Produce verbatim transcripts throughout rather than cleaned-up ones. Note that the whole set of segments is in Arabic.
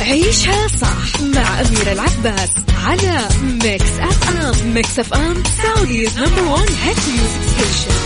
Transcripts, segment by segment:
عيشها صح مع أميرة العباس على ميكس أف أم. ميكس أف أم سعوديز نمبر وان هيت ميوزك ستيشن.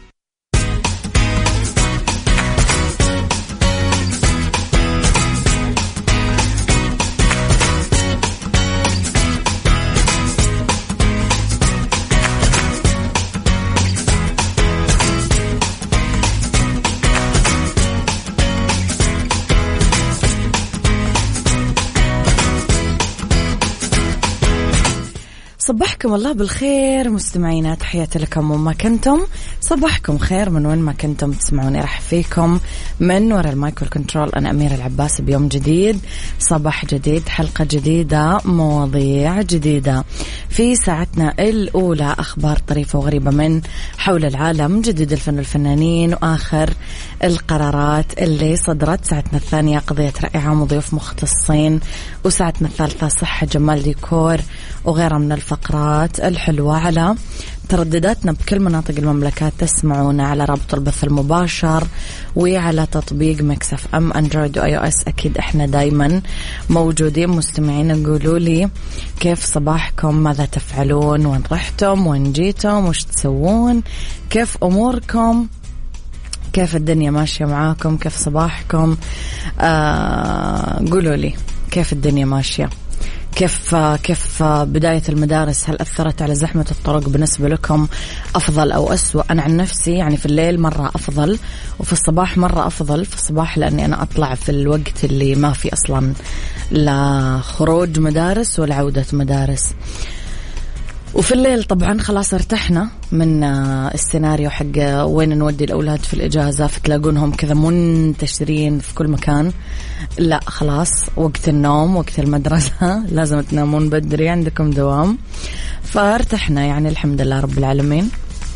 صبحكم الله بالخير مستمعينا، تحياتي لكم وما كنتم. صبحكم خير من وين ما كنتم تسمعوني. راح فيكم من وراء المايكرو كنترول أنا أميرة العباس بيوم جديد، صباح جديد، حلقة جديدة، مواضيع جديدة. في ساعتنا الأولى أخبار طريفة وغريبة من حول العالم، جديد الفن والفنانين، وآخر القرارات اللي صدرت. ساعتنا الثانية قضية رأي عام وضيوف مختصين، وساعتنا الثالثة صحة، جمال، ديكور وغيرها من الفقرات الحلوة. على تردداتنا بكل مناطق المملكة تسمعونا على رابط البث المباشر وعلى تطبيق ميكس أف أم أندرويد وآي أو إس. أكيد إحنا دايما موجودين. مستمعين قولوا لي كيف صباحكم، ماذا تفعلون، وين رحتم، وين جيتم، وش تسوون، كيف أموركم، كيف الدنيا ماشية معاكم، كيف صباحكم. آه قولوا لي كيف الدنيا ماشية، كيف كيف بداية المدارس، هل أثرت على زحمة الطرق بالنسبة لكم أفضل أو أسوأ؟ أنا عن نفسي يعني في الليل مرة أفضل، وفي الصباح مرة أفضل. في الصباح لأني أنا أطلع في الوقت اللي ما في أصلا لا خروج مدارس ولا عودة مدارس، وفي الليل طبعا خلاص ارتحنا من السيناريو حق وين نودي الأولاد في الإجازة، فتلاقونهم كذا منتشرين في كل مكان. لا خلاص وقت النوم، وقت المدرسة، لازم تنامون بدري، عندكم دوام، فارتحنا يعني الحمد لله رب العالمين.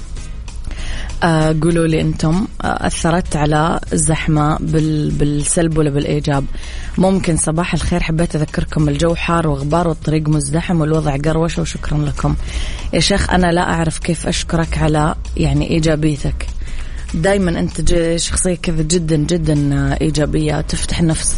آه قولوا لي أنتم آه أثرت على الزحمة بال بالسلب ولا بالإيجاب؟ ممكن. صباح الخير، حبيت أذكركم الجو حار وغبار والطريق مزدحم والوضع قروش، وشكرا لكم. يا شيخ أنا لا أعرف كيف أشكرك على يعني إيجابيتك. دايما أنت شخصية كذا جدا جدا إيجابية، تفتح النفس.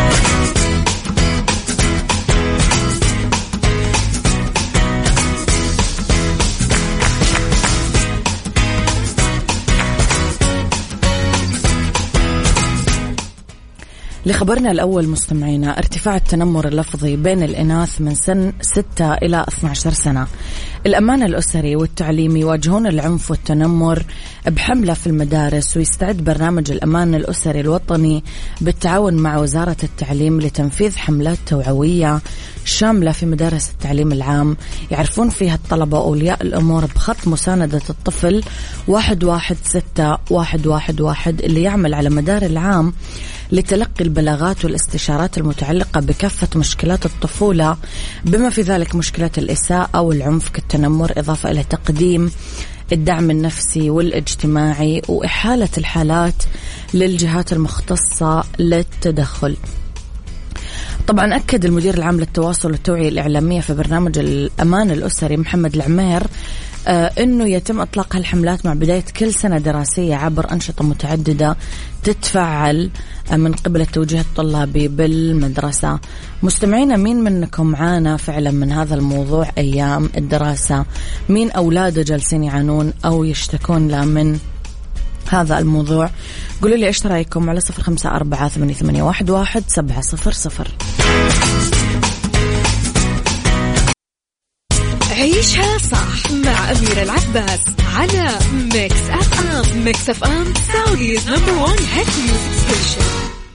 لخبرنا الأول مستمعينا، ارتفاع التنمر اللفظي بين الإناث من سن ستة إلى اثنتي عشرة سنة. الأمان الأسري والتعليمي يواجهون العنف والتنمر بحملة في المدارس، ويستعد برنامج الأمان الأسري الوطني بالتعاون مع وزارة التعليم لتنفيذ حملات توعوية شاملة في مدارس التعليم العام، يعرفون فيها الطلبة وأولياء الأمور بخط مساندة الطفل واحد واحد ستة واحد واحد واحد اللي يعمل على مدار العام لتلقي البلاغات والاستشارات المتعلقة بكافة مشكلات الطفولة، بما في ذلك مشكلات الإساءة والعنف كالتنمر، إضافة إلى تقديم الدعم النفسي والاجتماعي وإحالة الحالات للجهات المختصة للتدخل. طبعا أكد المدير العام للتواصل والتوعية الإعلامية في برنامج الأمان الأسري محمد العمير آه أنه يتم إطلاق هالحملات مع بداية كل سنة دراسية عبر أنشطة متعددة تتفعل آه من قبل التوجيه الطلابي بالمدرسة. مستمعينا، مين منكم معانا فعلا من هذا الموضوع أيام الدراسة؟ مين أولاده جالسين يعانون أو يشتكون له من هذا الموضوع؟ قولوا لي إيش رأيكم على صفر خمسة أربعة ثمانية ثمانية واحد واحد سبعة صفر صفر. عيشها صح مع أميرة العباس على ميكس أف أم. ميكس أف أم سعوديز نمبر وان هيت ميوزك ستيشن.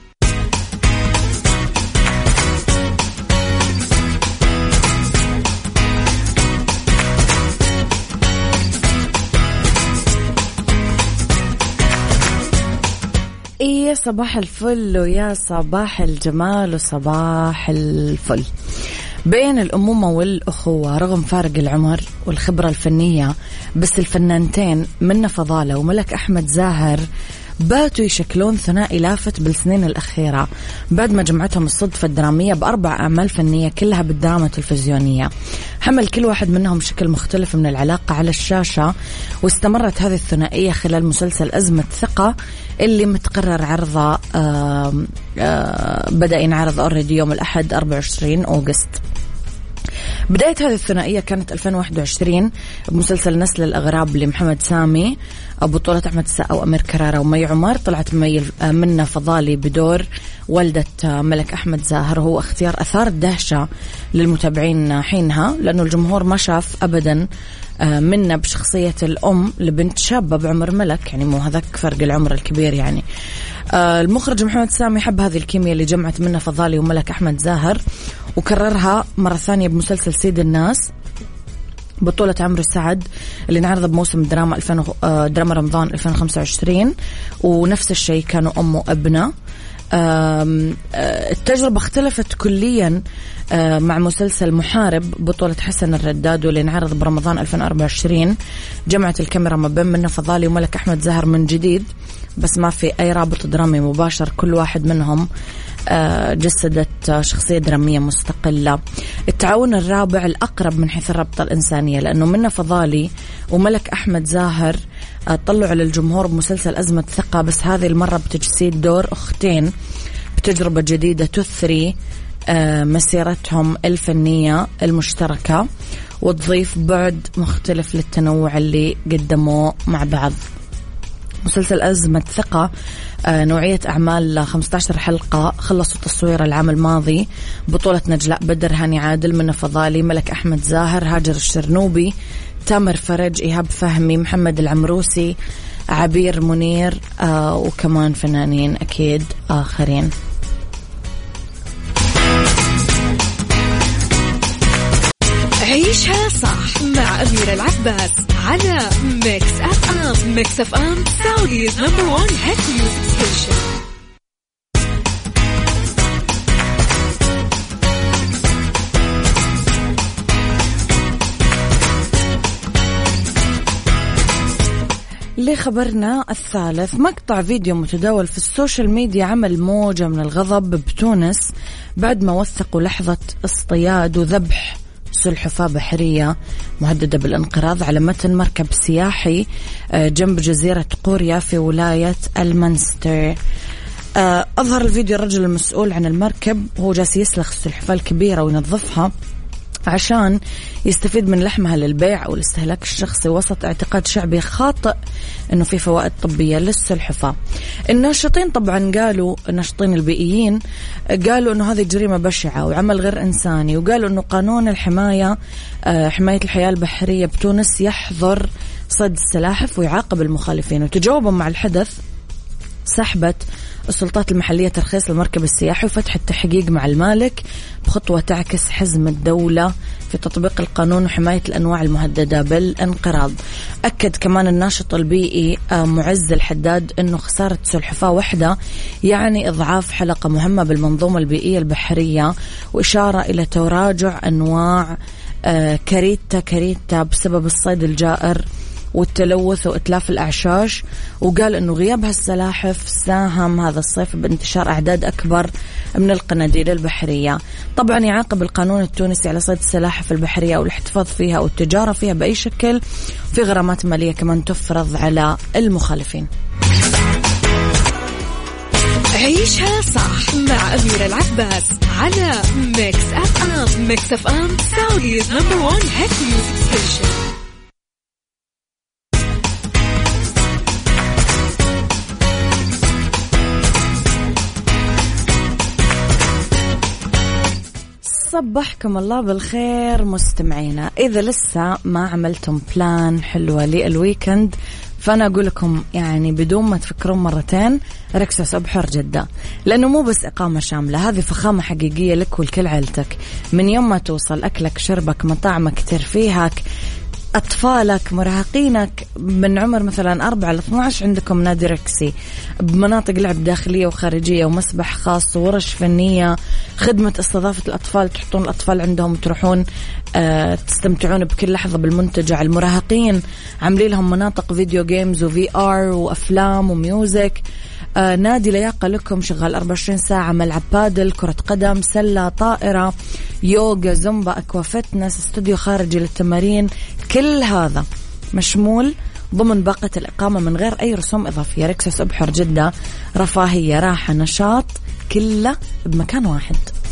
إيه صباح الفل ويا صباح الجمال وصباح الفل. بين الأمومة والأخوة رغم فارق العمر والخبرة الفنية، بس الفنانتين منى فضالة وملك أحمد زاهر باتوا يشكلون ثنائي لافت بالسنين الأخيرة بعد ما جمعتهم الصدفة الدرامية بأربع أعمال فنية كلها بالدراما التلفزيونية. حمل كل واحد منهم شكل مختلف من العلاقة على الشاشة، واستمرت هذه الثنائية خلال مسلسل أزمة ثقة اللي متقرر عرضه آآ آآ بدأ ينعرض أوريدي يوم الأحد أربعة وعشرين أغسطس. بداية هذه الثنائية كانت ألفين وواحد وعشرين بمسلسل نسل الأغراب لمحمد سامي بطولة أحمد السقا وأمير كرارة ومي عمر. طلعت مي منة فضالي بدور والدة ملك أحمد زاهر، وهو اختيار أثار الدهشة للمتابعين حينها لأنه الجمهور ما شاف أبدا منة بشخصية الأم لبنت شابة بعمر ملك، يعني مو هذاك فرق العمر الكبير يعني. المخرج محمد سامي حب هذه الكيمياء اللي جمعت منة فضالي وملك أحمد زاهر وكررها مرة ثانية بمسلسل سيد الناس بطولة عمرو سعد اللي نعرض بموسم دراما ألفين دراما رمضان ألفين وخمسة وعشرين، ونفس الشيء كانوا أم وابنة. التجربة اختلفت كليا مع مسلسل محارب بطولة حسن الرداد واللي نعرض برمضان ألفين وأربعة وعشرين. جمعت الكاميرا ما بين منة فضالي وملك أحمد زاهر من جديد، بس ما في أي رابط درامي مباشر، كل واحد منهم جسدت شخصية درامية مستقلة. التعاون الرابع الأقرب من حيث الرابطة الإنسانية، لأنه منة فضالي وملك أحمد زاهر طلعوا على الجمهور بمسلسل أزمة ثقة، بس هذه المرة بتجسيد دور أختين بتجربة جديدة تثري مسيرتهم الفنية المشتركة وتضيف بعد مختلف للتنوع اللي قدموه مع بعض. مسلسل أزمة ثقة نوعية أعمال خمسة عشر حلقة، خلصوا تصوير العام الماضي، بطولة نجلاء بدر، هاني عادل، منة فضالي، ملك أحمد زاهر، هاجر الشرنوبي، تامر فرج، إيهاب فهمي، محمد العمروسي، عبير منير، آه وكمان فنانين أكيد آخرين. عيشها صح مع أميرة العباس على ميكس أف أم. ميكس أف أم سعوديز نمبر وان هيت ميوزك ستيشن. لخبرنا الثالث، مقطع فيديو متداول في السوشيال ميديا عمل موجة من الغضب بتونس بعد ما وثقوا لحظة اصطياد وذبح سلحفاة بحرية مهددة بالانقراض على متن مركب سياحي جنب جزيرة قوريا في ولاية المنستر. أظهر الفيديو الرجل المسؤول عن المركب وهو جالس يسلخ السلحفاة الكبيرة وينظفها عشان يستفيد من لحمها للبيع أو الاستهلاك الشخصي، وسط اعتقاد شعبي خاطئ أنه في فوائد طبية للسلحفاة. الناشطين طبعا قالوا، الناشطين البيئيين قالوا أنه هذه جريمة بشعة وعمل غير إنساني، وقالوا أنه قانون الحماية حماية الحياة البحرية بتونس يحظر صيد السلاحف ويعاقب المخالفين. وتجاوبا مع الحدث سحبت السلطات المحلية ترخيص المركب السياحي وفتح التحقيق مع المالك بخطوة تعكس حزم الدولة في تطبيق القانون وحماية الأنواع المهددة بالانقراض. أكد كمان الناشط البيئي معز الحداد أنه خسارة سلحفاة واحدة يعني إضعاف حلقة مهمة بالمنظومة البيئية البحرية، وإشارة إلى تراجع أنواع كاريتا كاريتا بسبب الصيد الجائر والتلوث وإتلاف الأعشاش. وقال أنه غياب هالسلاحف ساهم هذا الصيف بانتشار أعداد أكبر من القناديل البحرية. طبعا يعاقب القانون التونسي على صيد السلاحف البحرية أو الاحتفاظ فيها أو التجارة فيها بأي شكل، في غرامات مالية كمان تفرض على المخالفين. عيشها صح مع أميرة العباس على ميكس أف أم. ميكس أف أم سعوديز نمبر وان هيت ميوزك ستيشن. صبحكم الله بالخير مستمعينا. إذا لسه ما عملتم بلان حلوة للويكند فأنا أقول لكم يعني بدون ما تفكرون مرتين ركزوا على بحر جدة، لأنه مو بس إقامة شاملة، هذه فخامة حقيقية لك ولكل عيلتك. من يوم ما توصل أكلك شربك مطاعمك ترفيهك أطفالك مراهقينك من عمر مثلا أربعة إلى اثنا عشر عندكم نادي ركسي بمناطق لعب داخلية وخارجية ومسبح خاص وورش فنية، خدمة استضافة الأطفال، تحطون الأطفال عندهم وتروحون أه تستمتعون بكل لحظة بالمنتجع. المراهقين عاملين لهم مناطق فيديو جيمز وفي آر وأفلام وميوزك. آه نادي لياقة لكم شغال أربعة وعشرين ساعة، ملعب بادل، كرة قدم، سلة، طائرة، يوغا، زومبا، أكوا فتنس، استوديو خارجي للتمارين. كل هذا مشمول ضمن باقة الإقامة من غير أي رسوم إضافية. ركسوس أبحر جدة، رفاهية، راحة، نشاط، كله بمكان واحد.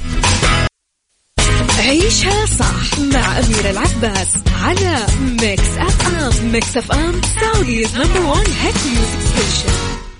عيشها صح مع أميرة العباس على ميكس أف أم. ميكس أف أم سعوديز نمبر وان هيت ميوزك ستيشن.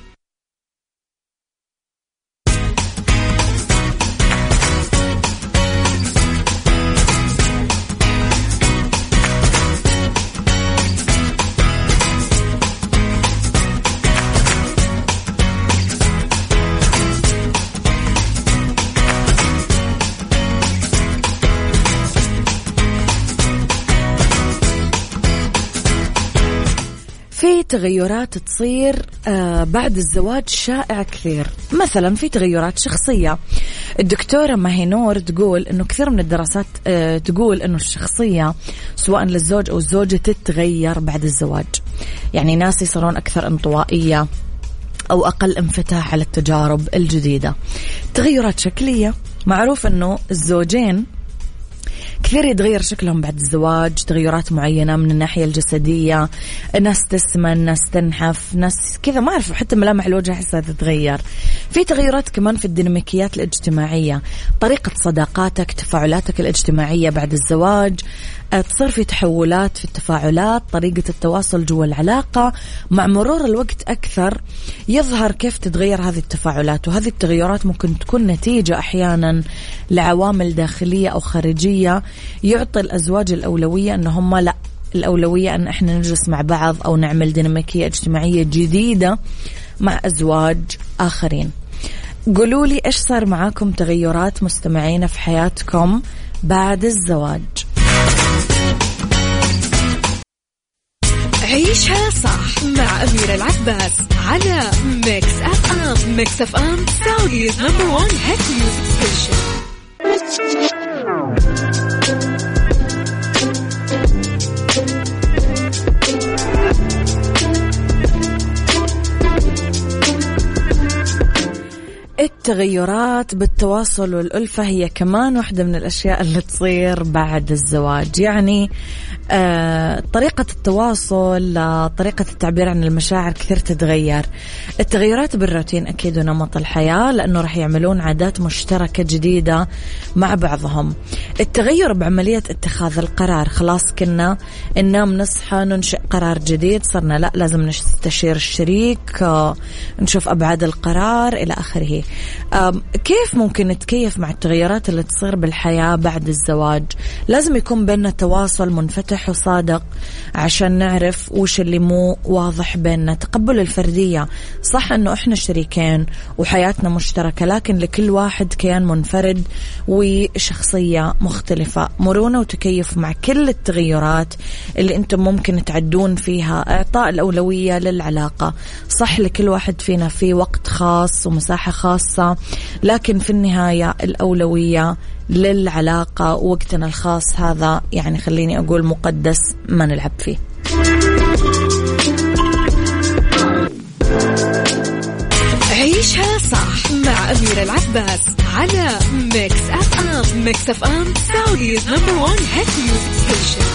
في تغيرات تصير بعد الزواج شائعة كثير. مثلا في تغيرات شخصية. الدكتورة ماهينور تقول أنه كثير من الدراسات تقول أنه الشخصية سواء للزوج أو الزوجة تتغير بعد الزواج. يعني ناس يصيرون أكثر انطوائية أو أقل انفتاح على التجارب الجديدة. تغيرات شكلية، معروف أنه الزوجين كثير يتغير شكلهم بعد الزواج. تغيرات معينة من الناحية الجسدية، ناس تسمن، ناس تنحف، ناس كذا ما أعرف، حتى ملامح الوجه حسها تتغير. في تغيرات كمان في الديناميكيات الاجتماعية، طريقة صداقاتك، تفاعلاتك الاجتماعية بعد الزواج. تصير في تحولات في التفاعلات، طريقة التواصل جوا العلاقة. مع مرور الوقت أكثر يظهر كيف تتغير هذه التفاعلات، وهذه التغيرات ممكن تكون نتيجة أحيانا لعوامل داخلية أو خارجية. يعطي الأزواج الأولوية أنهم لا، الأولوية أن إحنا نجلس مع بعض أو نعمل ديناميكية اجتماعية جديدة مع أزواج آخرين. قولوا لي إيش صار معاكم تغيرات مستمعين في حياتكم بعد الزواج. عيشها صح مع أميرة العباس على ميكس أف أم. ميكس أف أم سعوديز نمبر وان هيت ميوزك ستيشن. التغيرات بالتواصل والألفة هي كمان واحدة من الأشياء اللي تصير بعد الزواج. يعني آه طريقة التواصل، آه طريقة التعبير عن المشاعر كثير تتغير. التغيرات بالروتين أكيد ونمط الحياة، لأنه رح يعملون عادات مشتركة جديدة مع بعضهم. التغير بعملية اتخاذ القرار، خلاص كنا ننام نصحى ننشئ قرار جديد، صرنا لا لازم نستشير الشريك، آه نشوف أبعاد القرار إلى آخره. كيف ممكن نتكيف مع التغيرات اللي تصير بالحياة بعد الزواج؟ لازم يكون بيننا تواصل منفتح وصادق عشان نعرف وش اللي مو واضح بيننا. تقبل الفردية، صح أنه إحنا شريكين وحياتنا مشتركة، لكن لكل واحد كيان منفرد وشخصية مختلفة. مرونة وتكيف مع كل التغيرات اللي أنتم ممكن تعدون فيها. إعطاء الأولوية للعلاقة، صح لكل واحد فينا في وقت خاص ومساحة خاصة، لكن في النهاية الأولوية للعلاقة ووقتنا الخاص. هذا يعني خليني أقول مقدس ما نلعب فيه. عيشها صح مع أميرة العباس على ميكس أف أم. ميكس أف أم سعوديز نمبر وان هيت ميوزك ستيشن.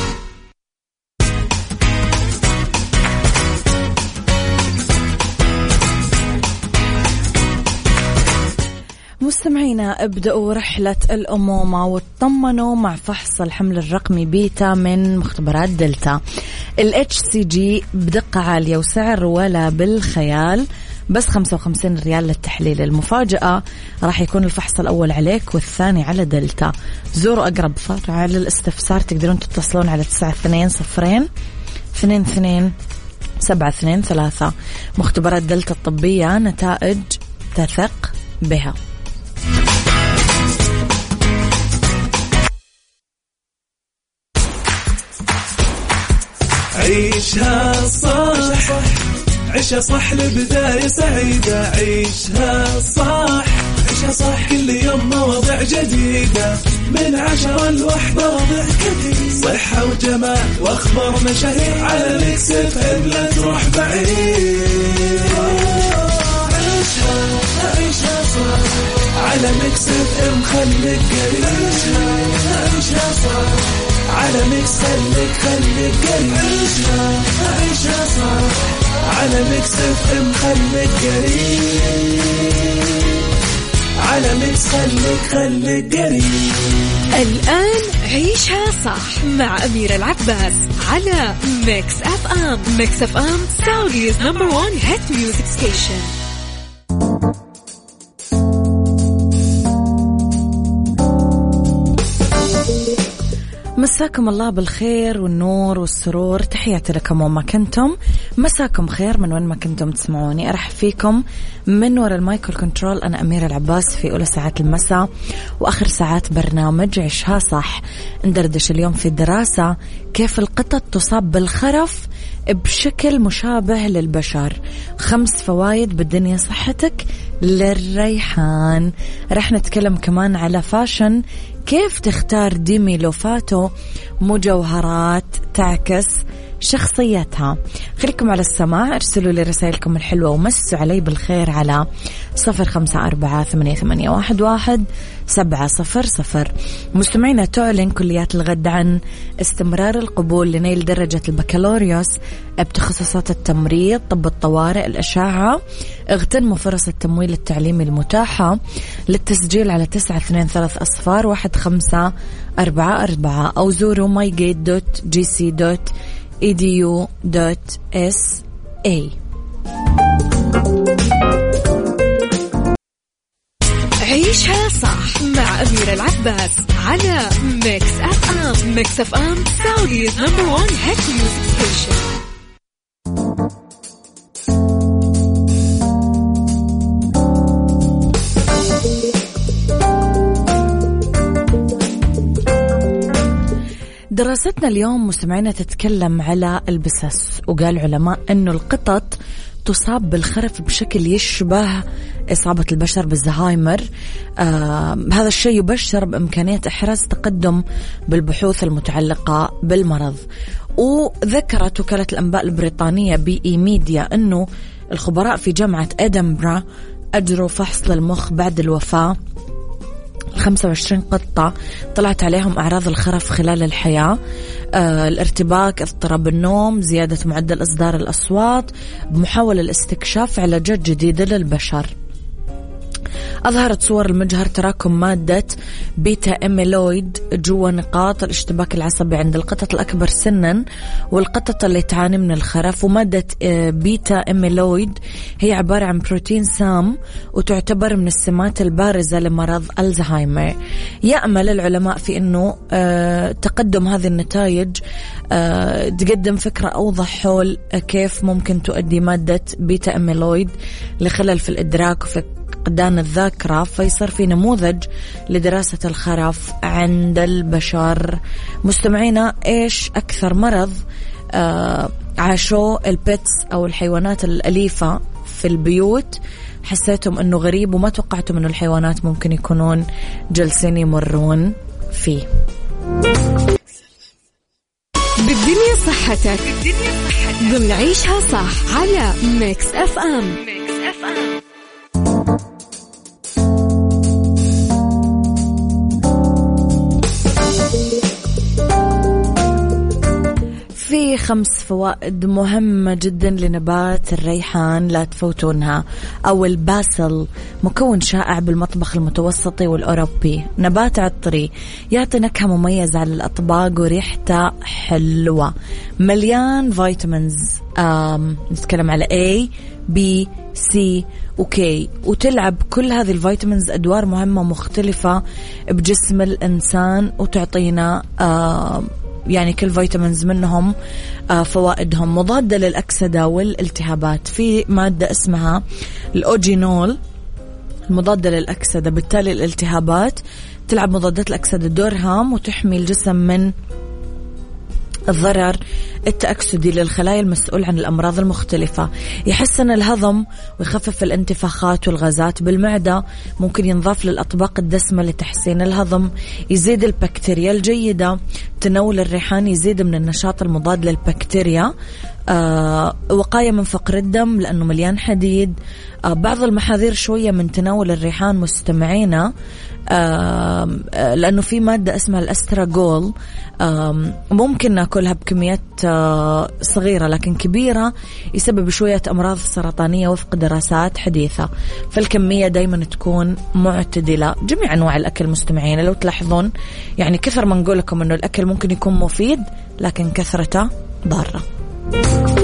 مستمعينا، ابدأوا رحلة الأمومة وتطمنوا مع فحص الحمل الرقمي بيتا من مختبرات دلتا. ال إتش سي جي بدقة عالية وسعر ولا بالخيال، بس خمسة وخمسين ريال للتحليل. المفاجأة راح يكون الفحص الأول عليك والثاني على دلتا. زوروا أقرب فرع للاستفسار، تقدرون تتصلون على تسعة اثنين صفرين اثنين اثنين سبعة اثنين ثلاثة. مختبرات دلتا الطبية، نتائج تثق بها. عيشها صح عيشها صح لبداية سعيدة. عيشها صح عيشها صح كل يوم مواضيع جديدة من عشرة لوحدة وضع جديد. صحة وجمال واخبار مشاهير على ميكس اف ام لا تروح بعيد. عيشها عيشها صح على ميكس اف ام خليك قريب. عيشها صح على ميكس خليك خليك قريب. عيشها عيشها صح على ميكس اف ام خليك قريب. على ميكس خليك خليك قريب. الآن عيشها صح مع أميرة العباس على ميكس اف ام. ميكس اف ام سعوديز نمبر وان هيت ميوزك ستيشن. مساكم الله بالخير والنور والسرور، تحياتي لكم وما كنتم. مساكم خير من وين ما كنتم تسمعوني. أرحب فيكم من وراء المايكل كنترول. أنا أميرة العباس في أولى ساعات المساء وآخر ساعات برنامج عيشها صح. ندردش اليوم في الدراسة كيف القطط تصاب بالخرف بشكل مشابه للبشر. خمس فوائد بالدنيا صحتك للريحان. رح نتكلم كمان على فاشن، كيف تختار ديمي لوفاتو مجوهرات تعكس شخصيتها. خليكم على السماع، ارسلوا لي رسائلكم الحلوة ومسوا علي بالخير على صفر خمسة أربعة ثمانية ثمانية واحد واحد سبعة صفر صفر. مستمعينا، تعلن كليات الغد عن استمرار القبول لنيل درجة البكالوريوس بتخصصات التمريض، طب الطوارئ، الأشعة. اغتنموا فرص التمويل التعليمي المتاحة. للتسجيل على تسعة اثنين ثلاث أصفار واحد خمسة أربعة أربعة أو زوروا ماي جيت دوت جي سي دوت إي دي يو دوت إس إيه. عيشها صح مع أميرة العباس على ميكس اف ام. ميكس اف ام سعوديز نمبر وان هيت ميوزك ستيشن. دراستنا اليوم مستمعينا تتكلم على البسس، وقال علماء أنه القطط تصاب بالخرف بشكل يشبه إصابة البشر بالزهايمر. آه هذا الشيء يبشر بإمكانية إحراز تقدم بالبحوث المتعلقة بالمرض. وذكرت وكالة الأنباء البريطانية بي إي ميديا أنه الخبراء في جامعة إدنبرا أجروا فحص للمخ بعد الوفاة. خمسة وعشرين قطة طلعت عليهم أعراض الخرف خلال الحياة. آه الارتباك، اضطراب النوم، زيادة معدل إصدار الأصوات، بمحاولة لاستكشاف علاجات جديدة للبشر. أظهرت صور المجهر تراكم مادة بيتا أميلويد جوا نقاط الاشتباك العصبي عند القطط الأكبر سنا والقطط اللي تعاني من الخرف. ومادة بيتا أميلويد هي عبارة عن بروتين سام وتعتبر من السمات البارزة لمرض الزهايمر. يأمل العلماء في أنه تقدم هذه النتائج تقدم فكرة أوضح حول كيف ممكن تؤدي مادة بيتا أميلويد لخلل في الإدراك وفي فقدان الذاكرة، فيصير في نموذج لدراسة الخرف عند البشر. مستمعينا، إيش أكثر مرض آه عاشوا البيتس أو الحيوانات الأليفة في البيوت حسيتم أنه غريب وما توقعتم أنه الحيوانات ممكن يكونون جالسين يمرون فيه؟ بالدنيا صحتك ضمن عيشها صح على ميكس اف ام. ميكس اف ام. في خمس فوائد مهمة جدا لنبات الريحان لا تفوتونها. أو الباسل، مكون شائع بالمطبخ المتوسطي والأوروبي، نبات عطري يعطي نكهة مميزة على الأطباق وريحته حلوة، مليان فيتامينز. نتكلم على A B C و K، وتلعب كل هذه الفيتامينز أدوار مهمة مختلفة بجسم الإنسان وتعطينا آه يعني كل فيتامينز منهم آه فوائدهم. مضادة للأكسدة والالتهابات، في مادة اسمها الأوجينول المضادة للأكسدة، بالتالي الالتهابات تلعب مضادات الأكسدة دور هام وتحمي الجسم من الضرر التأكسدي للخلايا المسؤول عن الأمراض المختلفة، يحسن الهضم ويخفف الانتفاخات والغازات بالمعدة، ممكن ينضاف للأطباق الدسمة لتحسين الهضم، يزيد البكتيريا الجيدة. تناول الريحان يزيد من النشاط المضاد للبكتيريا، آه وقاية من فقر الدم لأنه مليان حديد. آه بعض المحاذير شوية من تناول الريحان مستمعينا، آه لأنه في مادة اسمها الأستراغول، آه ممكن ناكلها بكميات آه صغيرة لكن كبيرة يسبب شوية أمراض سرطانية وفق دراسات حديثة، فالكمية دايما تكون معتدلة. جميع أنواع الأكل مستمعين لو تلاحظون، يعني كثر ما نقول لكم أنه الأكل ممكن يكون مفيد لكن كثرته ضارة.